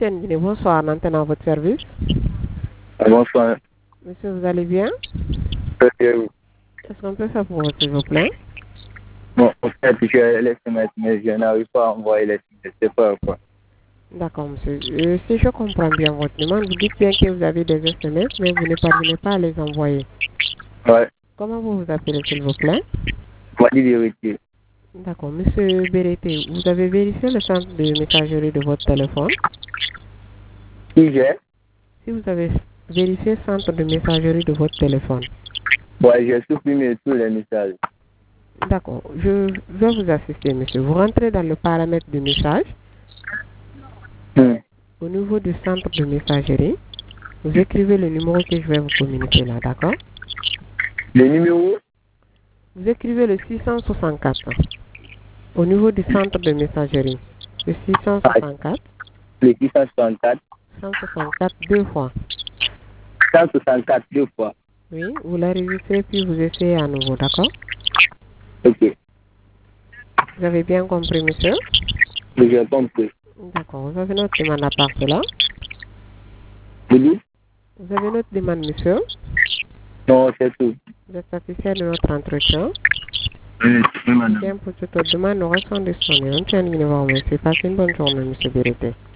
Guinée, bonsoir, Antenne à votre service. Bonsoir. Monsieur, vous allez bien? Très bien. Est-ce qu'on peut faire pour vous, s'il vous plaît? Bon, en fait, j'ai les SMS, mais je n'arrive pas à envoyer les SMS. C'est pas quoi. D'accord, monsieur. Si je comprends bien votre demande, vous dites bien que vous avez des SMS, mais vous ne parvenez pas à les envoyer. Ouais. Comment vous vous appelez, s'il vous plaît? On va dire vérité. D'accord, monsieur Bérété, vous avez vérifié le centre de messagerie de votre téléphone? Si j'ai? Si vous avez vérifié le centre de messagerie de votre téléphone. Ouais, j'ai supprimé tous les messages. D'accord, je vais vous assister, monsieur. Vous rentrez dans le paramètre du message. Au niveau du centre de messagerie, vous écrivez le numéro que je vais vous communiquer là, d'accord? Le numéro? Vous écrivez le 664. Au niveau du centre de messagerie, le 664. Le 664. 164 deux fois. 164 deux fois. Oui, vous l'enregistrez puis vous essayez à nouveau, d'accord? Ok. Vous avez bien compris, monsieur? Oui, j'ai compris. D'accord, vous avez notre demande à part cela? Oui? Vous avez notre demande, monsieur? Non, c'est tout. Vous êtes satisfait de notre entretien? Oui, madame. Bien, pour toute autre demande, nous restons disponibles. On tient le numéro, monsieur. Passez une bonne journée, monsieur Bérété.